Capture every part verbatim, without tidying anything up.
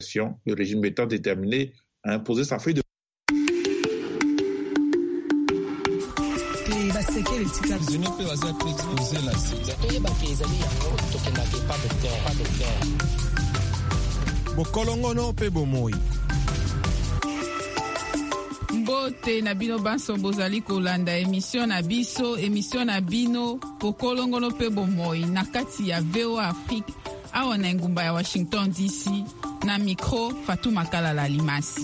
Le régime étant déterminé à imposer sa feuille de bokolongono pe bomoi. Mbote na bino banso bozali kolanda émission na biso émission na bino bokolongono pe bomoi na kati ya V O A Afrique awa na ngumba ya Washington D C na micro Fatou Makalala Limasi.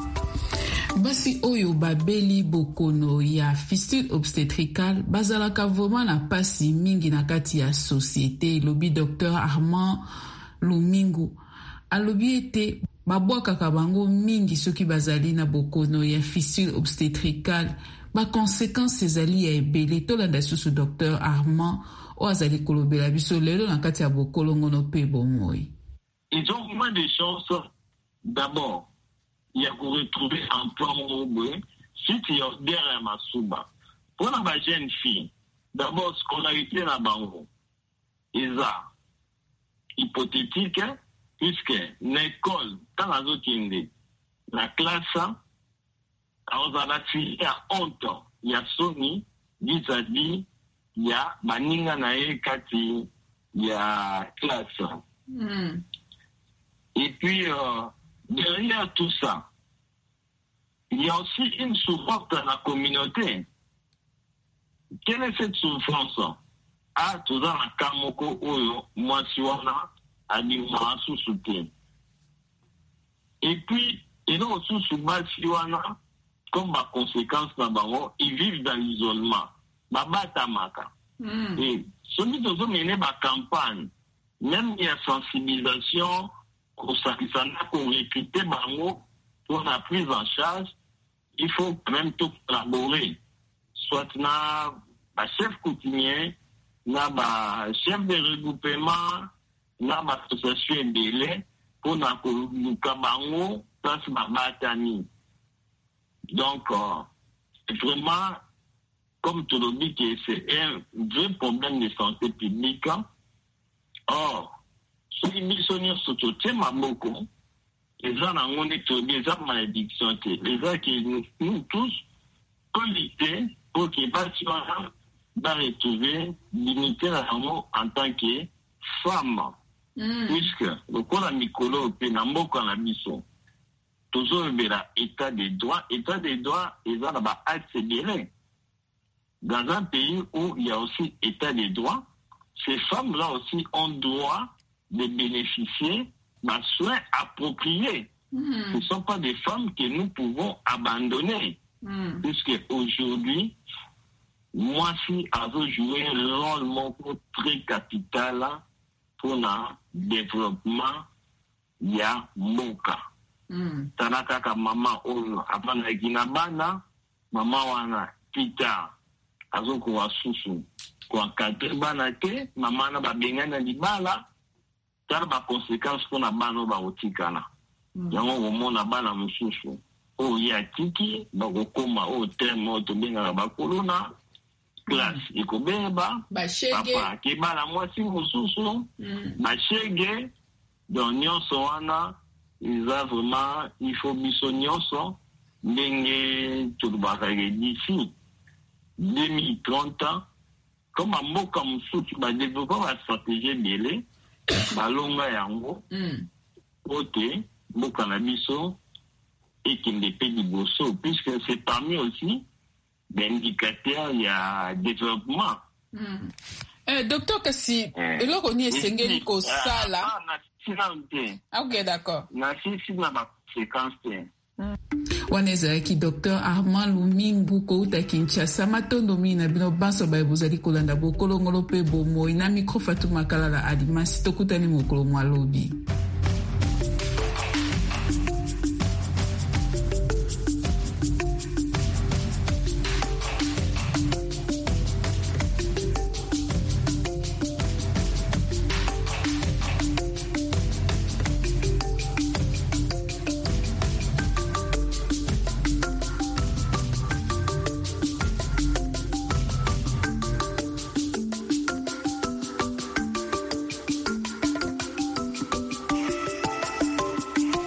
Basi oyo babeli bokono ya fistule obstétricale bazalaka vraiment na pasi mingi na kati ya société. Lobi docteur Armand Lumingu alobi ete babwakaka bango mingi soki bazali na bokono ya fistule obstétricale ba conséquences ezali ya ebele. Tolanda susu docteur Armand o azali kolobela biso lelo na kati ya bokolongono pe bomoi. Ils ont moins de chances d'abord il y a qu'on retrouve un plan robot si tu es derrière ma souba. Pour la jeune fille, d'abord scolarité la bango. Et ça, hypothétique, puisque l'école, dans la zone la classe, on a la fille à honte. Il y a Sony, vis-à-vis, il y a Maninga Nae Kati, il y a classe. Mm. Et puis, euh, derrière tout ça, il y a aussi une souffrance dans la communauté. Quelle est cette souffrance? Ah, tout ça, la Kamoko, Oyo, Mwasiwana, Adima, Sousouté. Et puis, il y a aussi Soubasiwana, comme ma conséquence, ils vivent dans l'isolement. Baba Tamaka. Mm. Et celui qui a mené ma campagne, même il y a sensibilisation, qu'on recruter Bango pour la prise en charge, il faut quand même tout collaborer. Soit na ba chef coutumier, na ba chef de regroupement, na ba association délai pour na ko Bango place Baba Tani. Donc euh, vraiment comme tu le dis que c'est un vrai problème de santé publique. Or ceux qui sont sur ce thème beaucoup, les gens ont des malédictions, les gens qui nous tous collectés pour que les patients va retrouver dignité en tant que femme. Mm. Puisque le corps à Nicolo, Pénamboka, la mission, toujours l'état des droits, état des droits, ils ont accéléré. Dans un pays où il y a aussi état des droits, ces femmes-là aussi ont droit de bénéficier d'un soin approprié. Mm. Ce ne sont pas des femmes que nous pouvons abandonner. Mm. Puisque aujourd'hui, moi, si j'ai joué un rôle très capital pour le développement, il y a mon cas. Tanaka ka maman ono avant na ginabana maman wana pita azoko wa susu kwa kadre bana te maman na babengana libala tar ba conséquences pour na bana ba otikana yango mm. omona bana mususu o ya tiki ba kokoma o terme to benga ba kolona classe mm. ikobeba ba shege papa ke bana mwasi mususu mm. ba shege donc nyonso wana il a vraiment, il faut bisognoso, ndenge turubakage d'ici deux mille trente, comme un mot comme ça, tu vas développer la stratégie d'élé, balonga yango, côté, mot cannabiso, et qu'il ne paie du bosso, puisque c'est parmi aussi l'indicateurs, il y a développement. Mm. Eh, docteur Kassi, eh, là on est sengeli ko sala. Ah, ok, d'accord. Wanezaki docteur Armand Lumingu kouta Kinshasa matondo mina bino banso ba bozali kolanda bokolongolo pe bomo ina micro Fatou Makalala Alimasi tokutani mokolo mwalobi.